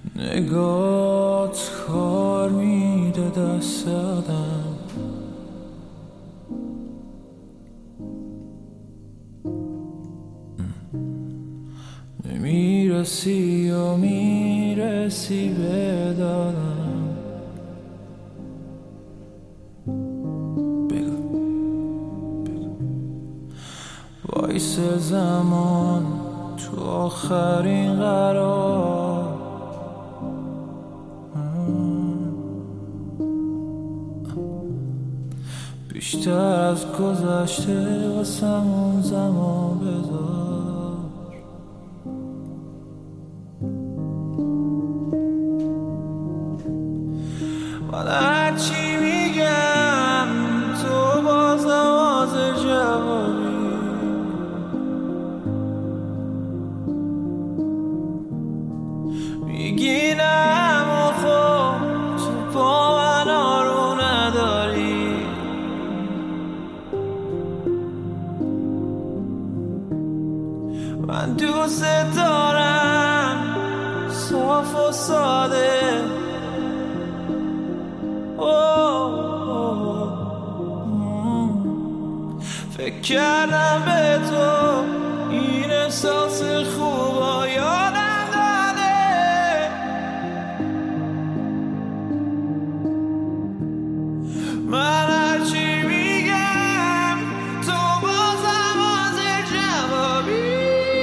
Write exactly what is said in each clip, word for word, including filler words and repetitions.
نگات کار میده دست آدم، نمیرسی و میرسی به دادم. بگو بگو وایس زمان تو آخرین قرار، بیشتر از گذشته واسمون زمان بذار. من هرچی میگم تو بازم حاضر جوابی، میگی نه اما خب تو با من آرو نداری. من دوست دارم صاف و ساده، فکر کردم به تو این احساس خوبا یادم داده. من هرچی میگم تو بازم حاضر جوابی،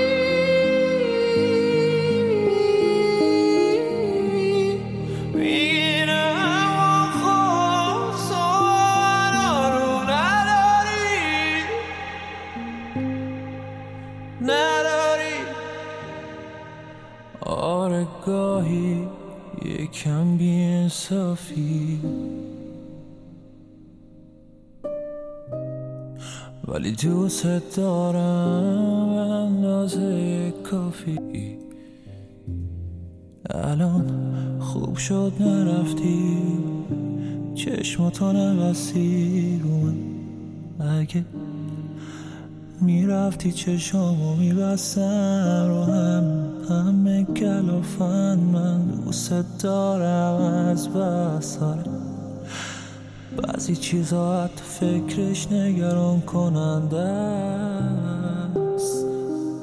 میگیرم خود سوال رو نداری نداری. آره گاهی یکم بی‌انصافی، ولی دوست دارم به اندازه کافی. الان خوب شد نرفتی، چشماتو نبستی رو من. اگه میرفتی چشامو میبستم رو هم، همه گلافن. من دوست دارم از بس، بعضی چیزا حتی فکرش نگران کننده است.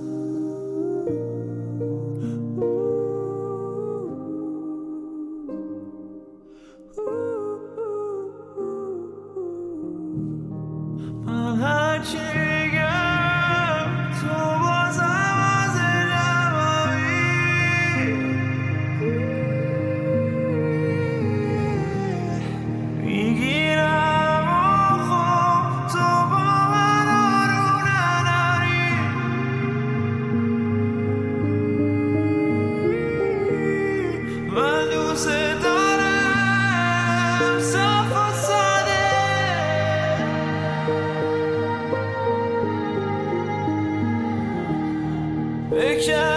من هرچی میگم تو بازم حاضر جوابی، میگیرم و خب تو با من آرو نداری. من دوست دارم صاف و ساده، فکر